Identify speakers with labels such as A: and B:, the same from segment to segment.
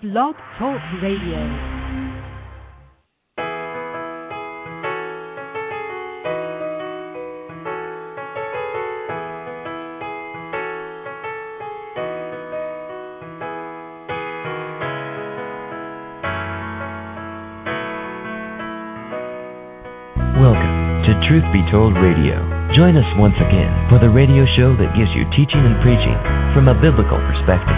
A: Blog Talk Radio.
B: Truth Be Told Radio. Join us once again for the radio show that gives you teaching and preaching from a biblical perspective.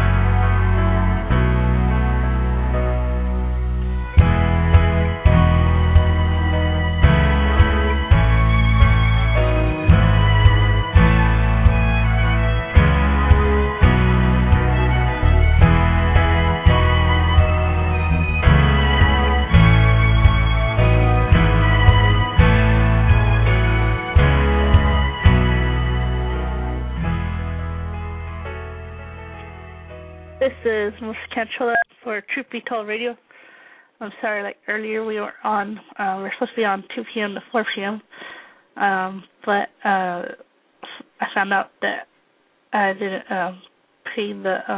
C: This is Melissa Cantrola for Truth Be Told Radio. I'm sorry, like earlier we were on, we're supposed to be on 2 p.m. to 4 p.m., but I found out that I didn't pay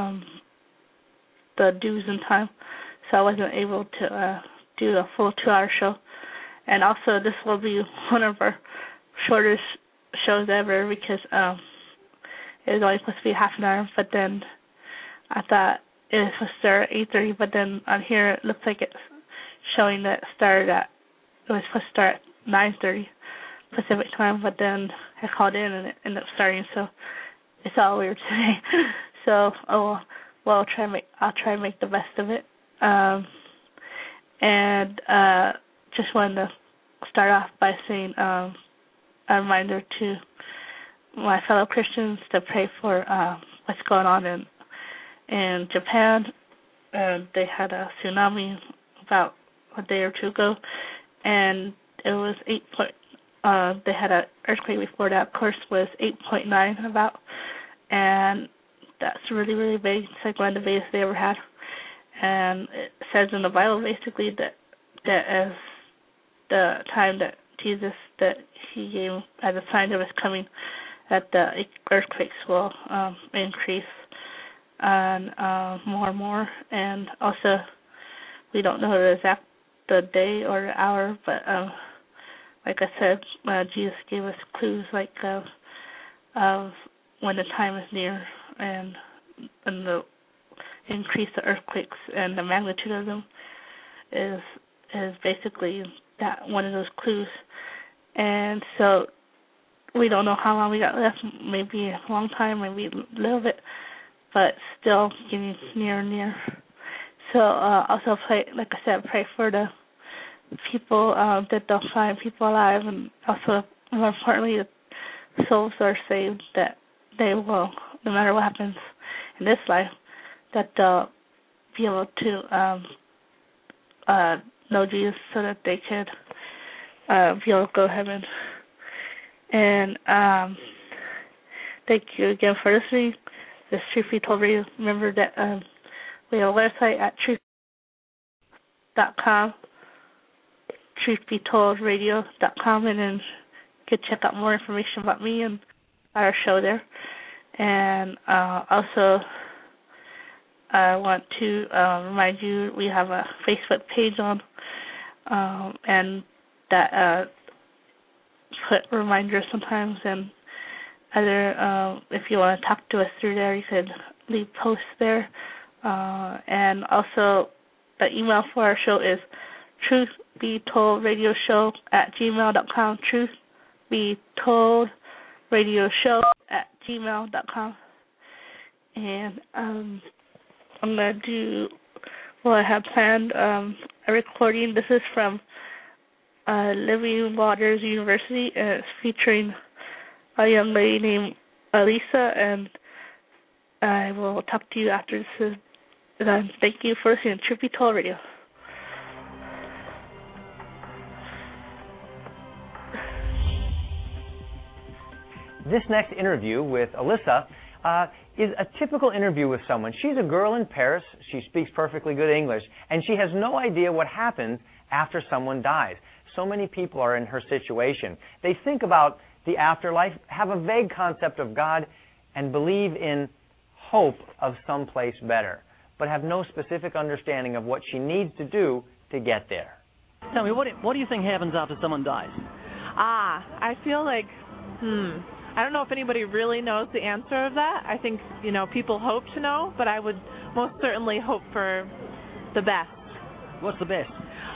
C: the dues in time, so I wasn't able to do a full 2-hour show. And also, this will be one of our shortest shows ever because it was only supposed to be half an hour, but then I thought it was supposed to start at 8:30, but then on here it looks like it's showing that it was supposed to start at 9:30 Pacific time, but then I called in and it ended up starting, so it's all weird today. So, I'll try and make the best of it. And just wanted to start off by saying a reminder to my fellow Christians to pray for what's going on in Japan. They had a tsunami about a day or two ago, and it was they had an earthquake before that, of course, was 8.9 about, and that's really, really big. It's like one of the biggest they ever had. And it says in the Bible basically that as the time that Jesus, that he gave as a sign of his coming, that the earthquakes will increase and more and more. And also, we don't know the day or the hour, but like I said, Jesus gave us clues like of when the time is near and the increase of earthquakes and the magnitude of them is basically that one of those clues. And so we don't know how long we got left, maybe a long time, maybe a little bit, but still getting near and near. So also pray for the people that they'll find people alive, and also more importantly, the souls are saved, that they will, no matter what happens in this life, that they'll be able to know Jesus so that they could be able to go to heaven. And thank you again for listening. This Truth Be Told Radio. Remember that we have a website at truth.com, truthbetoldradio.com, and then you can check out more information about me and our show there. And also, I want to remind you we have a Facebook page on, and that put reminders sometimes, and other, if you want to talk to us through there, you could leave posts there. And also, the email for our show is truthbetoldradioshow@gmail.com, truthbetoldradioshow@gmail.com. And I'm going to do what I have planned, a recording. This is from Living Waters University, and it's featuring a young lady named Elisa, and I will talk to you after this is done. Thank you for listening to Truth Be Told Radio.
D: This next interview with Alyssa is a typical interview with someone. She's a girl in Paris. She speaks perfectly good English, and she has no idea what happens after someone dies. So many people are in her situation. They think about the afterlife, have a vague concept of God, and believe in hope of someplace better. but have no specific understanding of what she needs to do to get there.
E: Tell me, what do you think happens after someone dies?
F: I feel like, I don't know if anybody really knows the answer of that. I think, people hope to know, but I would most certainly hope for the best.
E: What's the best?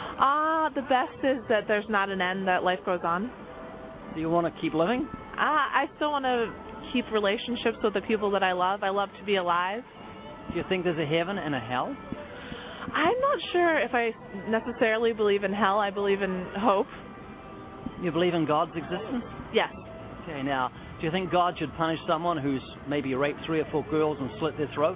F: The best is that there's not an end, that life goes on.
E: Do you want to keep living?
F: I still want to keep relationships with the people that I love. I love to be alive.
E: Do you think there's a heaven and a hell?
F: I'm not sure if I necessarily believe in hell. I believe in hope.
E: You believe in God's existence?
F: Yes.
E: Okay, now, do you think God should punish someone who's maybe raped 3 or 4 girls and slit their throats?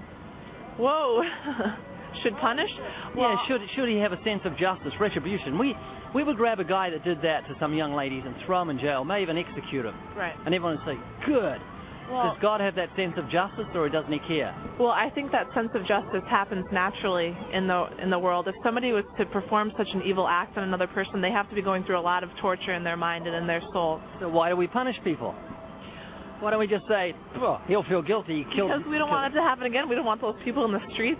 F: Whoa. Should punish? Well,
E: yeah, should he have a sense of justice, retribution? We would grab a guy that did that to some young ladies and throw him in jail, may even execute him.
F: Right.
E: And everyone would say, good.
F: Well,
E: does God have that sense of justice, or doesn't he care?
F: Well, I think that sense of justice happens naturally in the world. If somebody was to perform such an evil act on another person, they have to be going through a lot of torture in their mind and in their soul.
E: So why do we punish people? Why don't we just say, oh, he'll feel guilty, he killed...
F: Because we don't want it to happen again. We don't want those people in the streets,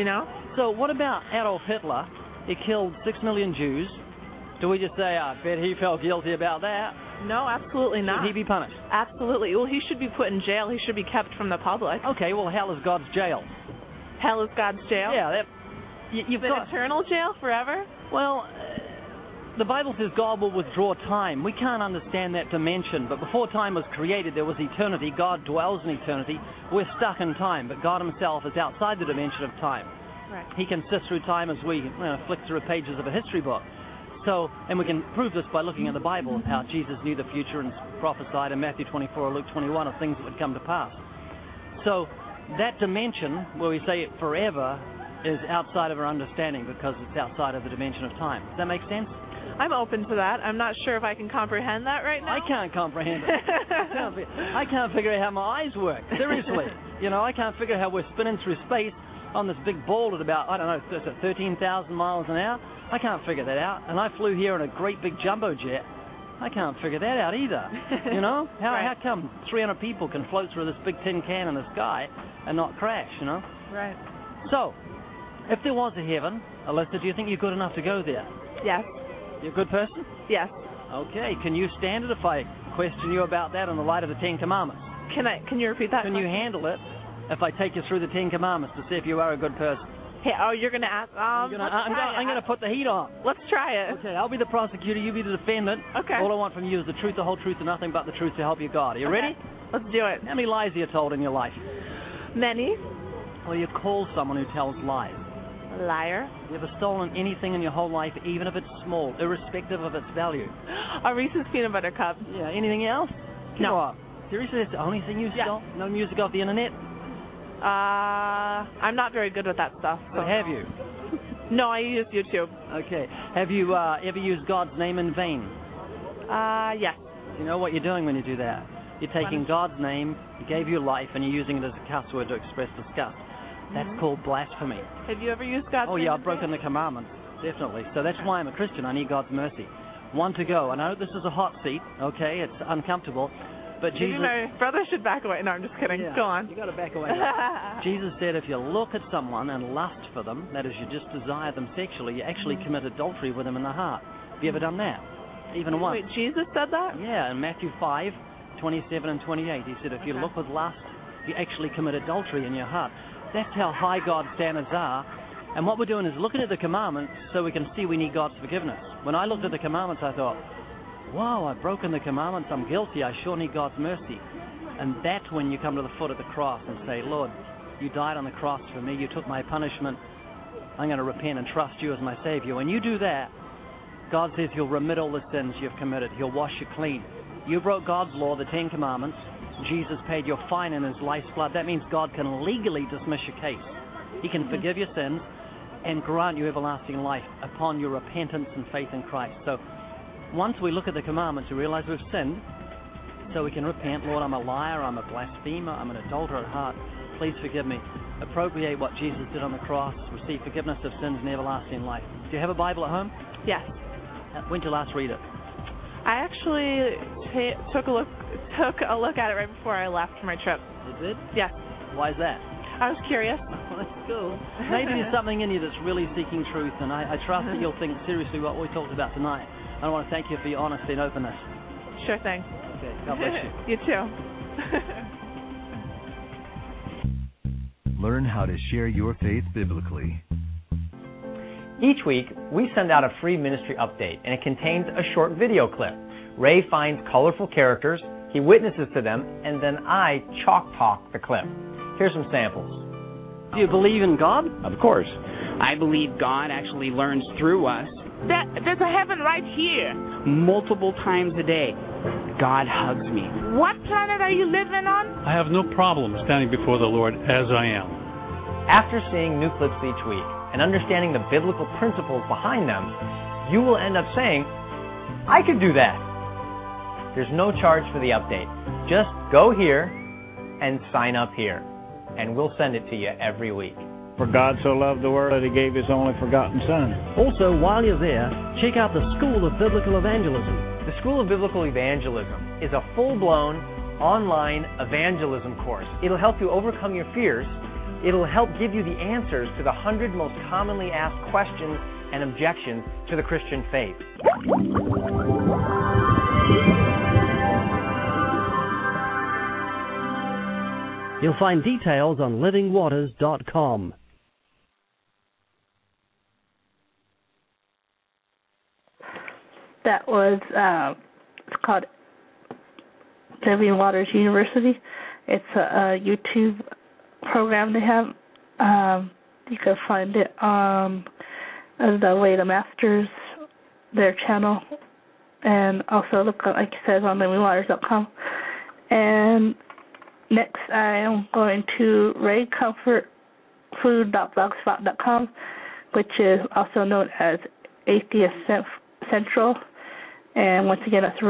E: So what about Adolf Hitler? He killed 6 million Jews. Do we just say, I bet he felt guilty about that?
F: No, absolutely not.
E: Should he be punished?
F: Absolutely. Well, he should be put in jail. He should be kept from the public.
E: Okay, well, hell is God's jail.
F: Hell is God's jail?
E: Yeah, you've got...
F: eternal jail forever?
E: Well, the Bible says God will withdraw time. We can't understand that dimension, but before time was created, there was eternity. God dwells in eternity. We're stuck in time, but God himself is outside the dimension of time.
F: Right.
E: He can sift through time as we flick through pages of a history book. So, and we can prove this by looking at the Bible, how Jesus knew the future and prophesied in Matthew 24 or Luke 21 of things that would come to pass. So, that dimension, where we say it forever, is outside of our understanding because it's outside of the dimension of time. Does that make sense?
F: I'm open to that. I'm not sure if I can comprehend that right now.
E: I can't comprehend it. I can't figure out how my eyes work. Seriously. I can't figure out how we're spinning through space on this big ball at about, 13,000 miles an hour. I can't figure that out. And I flew here in a great big jumbo jet. I can't figure that out either. How come 300 people can float through this big tin can in the sky and not crash,
F: Right.
E: So, if there was a heaven, Alyssa, do you think you're good enough to go there?
F: Yes.
E: You're a good person?
F: Yes.
E: Okay. Can you stand it if I question you about that in the light of the 10 Commandments?
F: Can you repeat that?
E: Can you handle it if I take you through the 10 Commandments to see if you are a good person?
F: Hey, you're going to ask? I'm
E: going to put the heat on.
F: Let's try it.
E: Okay, I'll be the prosecutor, you be the defendant.
F: Okay.
E: All I want from you is the truth, the whole truth, and nothing but the truth to help you God. Are you ready?
F: Let's do it.
E: How many lies have you told in your life?
F: Many.
E: Well, you call someone who tells lies.
F: Liar.
E: You ever stolen anything in your whole life, even if it's small, irrespective of its value?
F: A Reese's peanut butter cup.
E: Yeah, anything else?
F: No.
E: Come on. Seriously, that's the only thing you stole? No music off the internet?
F: I'm not very good with that stuff. So.
E: But have you?
F: No, I use YouTube.
E: Okay. Have you ever used God's name in vain?
F: Yes.
E: You know what you're doing when you do that? You're taking God's name, He gave you life, and you're using it as a cuss word to express disgust. That's called blasphemy.
F: Have you ever used God's name?
E: Oh, yeah, I've broken the commandments, definitely. So that's why I'm a Christian. I need God's mercy. One to go. I know this is a hot seat, okay? It's uncomfortable. But Jesus...
F: Maybe my brother should back away. No, I'm just kidding.
E: Yeah,
F: go on.
E: You got to back away. Jesus said if you look at someone and lust for them, that is, you just desire them sexually, you actually commit adultery with them in the heart. Have you ever done that? Even once?
F: Wait, Jesus said that?
E: Yeah, in Matthew 5, 27 and 28. He said if you look with lust, you actually commit adultery in your heart. That's how high God's standards are. And what we're doing is looking at the commandments so we can see we need God's forgiveness. When I looked at the commandments, I thought, wow, I've broken the commandments, I'm guilty, I sure need God's mercy. And that's when you come to the foot of the cross and say, Lord, you died on the cross for me, you took my punishment, I'm going to repent and trust you as my Savior. When you do that, God says He'll remit all the sins you've committed, He'll wash you clean. You broke God's law, the 10 Commandments, Jesus paid your fine in His life's blood. That means God can legally dismiss your case. He can forgive your sins and grant you everlasting life upon your repentance and faith in Christ. So once we look at the commandments, we realize we've sinned, so we can repent. Lord, I'm a liar, I'm a blasphemer, I'm an adulterer at heart. Please forgive me. Appropriate what Jesus did on the cross, receive forgiveness of sins and everlasting life. Do you have a Bible at home?
F: Yes.
E: When did you last read it?
F: I actually took a look at it right before I left for my trip.
E: You did?
F: Yes.
E: Why is that?
F: I was curious.
E: Well, that's cool. Maybe there's something in you that's really seeking truth, and I trust that you'll think seriously what we talked about tonight. I want to thank you for your honesty and openness.
F: Sure thing.
E: Okay, God bless you.
F: You too.
G: Learn how to share your faith biblically.
D: Each week, we send out a free ministry update, and it contains a short video clip. Ray finds colorful characters, he witnesses to them, and then I chalk talk the clip. Here's some samples.
E: Do you believe in God?
H: Of course. I believe God actually learns through us.
I: There's a heaven right here.
H: Multiple times a day, God hugs me.
I: What planet are you living on?
J: I have no problem standing before the Lord as I am.
D: After seeing new clips each week and understanding the biblical principles behind them, you will end up saying, I could do that. There's no charge for the update. Just go here and sign up here, and we'll send it to you every week.
K: For God so loved the world that He gave His only begotten Son.
L: Also, while you're there, check out the School of Biblical Evangelism.
D: The School of Biblical Evangelism is a full-blown online evangelism course. It'll help you overcome your fears. It'll help give you the answers to the 100 most commonly asked questions and objections to the Christian faith.
L: You'll find details on livingwaters.com.
C: That was, it's called Living Waters University. It's a YouTube program they have. You can find it on the Way to Masters, their channel, and also look, like it says, on livingwaters.com. And next, I am going to raycomfortfood.blogspot.com, which is also known as Atheist Central. And once again, that's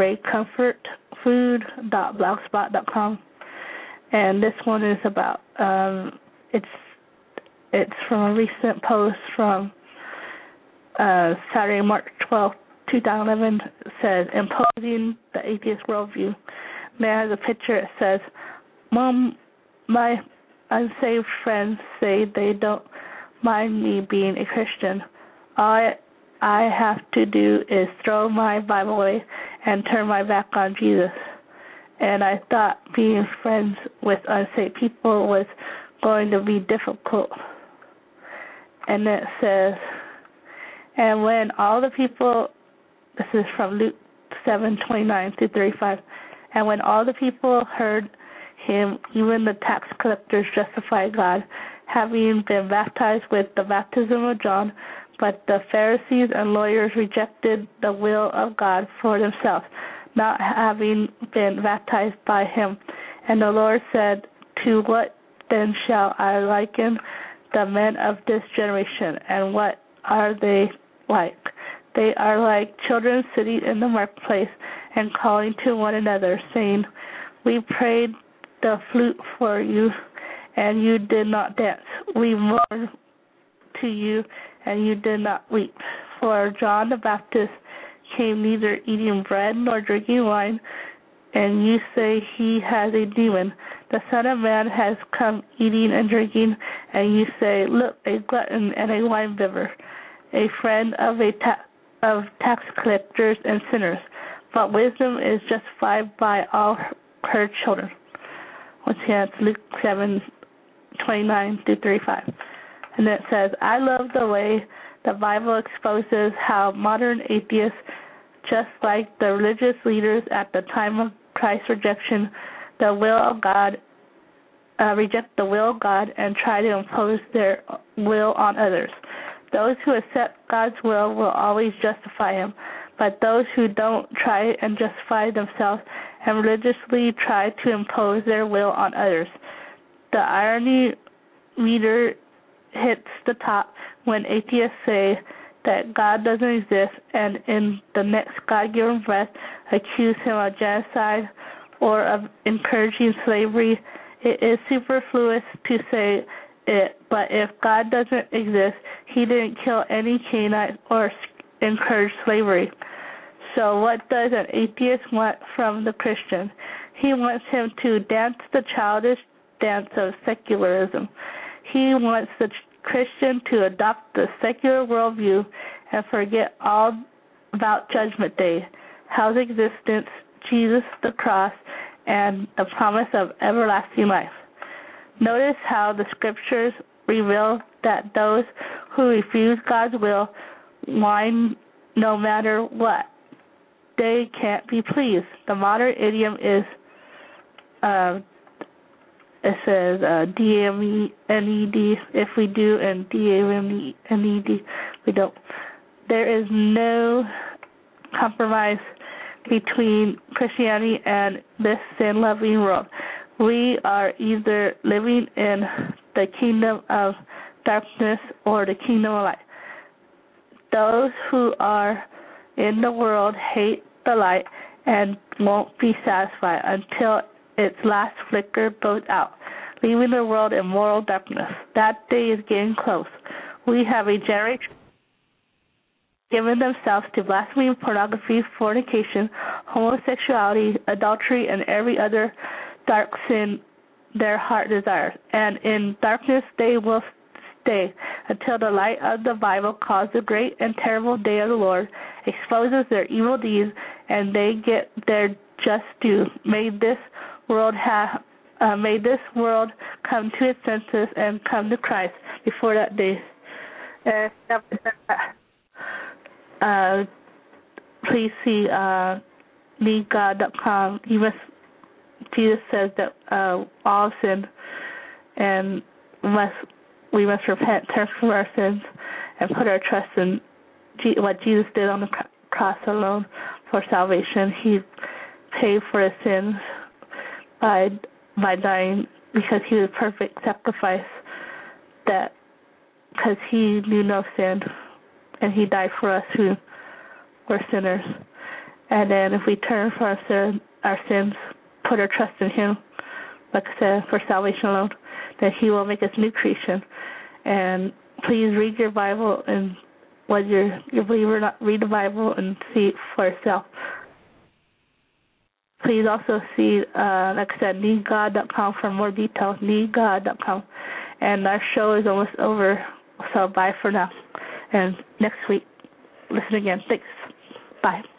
C: raycomfortfood.blogspot.com. And this one is about, it's from a recent post from Saturday, March 12, 2011. It says, Imposing the Atheist Worldview. There has a picture that says, Mom, my unsaved friends say they don't mind me being a Christian. All I have to do is throw my Bible away and turn my back on Jesus. And I thought being friends with unsaved people was going to be difficult. And it says, and when all the people, this is from Luke 7:29-35, and when all the people heard him, even the tax collectors justified God, having been baptized with the baptism of John, but the Pharisees and lawyers rejected the will of God for themselves, not having been baptized by him. And the Lord said, to what then shall I liken the men of this generation, and what are they like? They are like children sitting in the marketplace and calling to one another, saying, we prayed the flute for you, and you did not dance. We mourned to you, and you did not weep. For John the Baptist came neither eating bread nor drinking wine, and you say he has a demon. The Son of Man has come eating and drinking, and you say, look, a glutton and a winebibber, a friend of tax collectors and sinners. But wisdom is justified by all her children. Once again, it's Luke 7:29-35. And it says, I love the way the Bible exposes how modern atheists, just like the religious leaders at the time of Christ's rejection, the will of God, reject the will of God and try to impose their will on others. Those who accept God's will always justify him, but those who don't try and justify themselves and religiously try to impose their will on others. The irony meter hits the top when atheists say that God doesn't exist and in the next God-given breath accuse him of genocide or of encouraging slavery. It is superfluous to say it, but if God doesn't exist, he didn't kill any Canaanites or encourage slavery. So what does an atheist want from the Christian? He wants him to dance the childish dance of secularism He wants the Christian to adopt the secular worldview and forget all about Judgment Day, hell's existence, Jesus, the cross, and the promise of everlasting life. Notice how the scriptures reveal that those who refuse God's will whine no matter what. They can't be pleased. The modern idiom is, it says D-A-M-E-N-E-D if we do, and D-A-M-E-N-E-D we don't. There is no compromise between Christianity and this sin-loving world. We are either living in the kingdom of darkness or the kingdom of light. Those who are in the world hate the light and won't be satisfied until its last flicker goes out, leaving the world in moral darkness. That day is getting close. We have a generation given themselves to blasphemy, pornography, fornication, homosexuality, adultery, and every other dark sin their heart desires. And in darkness they will stay until the light of the Bible calls the great and terrible day of the Lord, exposes their evil deeds, and they get their just due. May this world come to its senses and come to Christ before that day. Please see needgod.com. Jesus says that all sin, and we must repent, turn from our sins, and put our trust in what Jesus did on the cross alone for salvation. He paid for his sins by dying, because he was a perfect sacrifice, that because he knew no sin, and he died for us who were sinners. And then if we turn from our sins, put our trust in him, like I said, for salvation alone, then he will make us new creation. And please read your Bible, and whether you believe or not, read the Bible and see it for yourself. Please also see, like I said, needgod.com for more details, needgod.com. And our show is almost over, so bye for now. And next week, listen again. Thanks. Bye.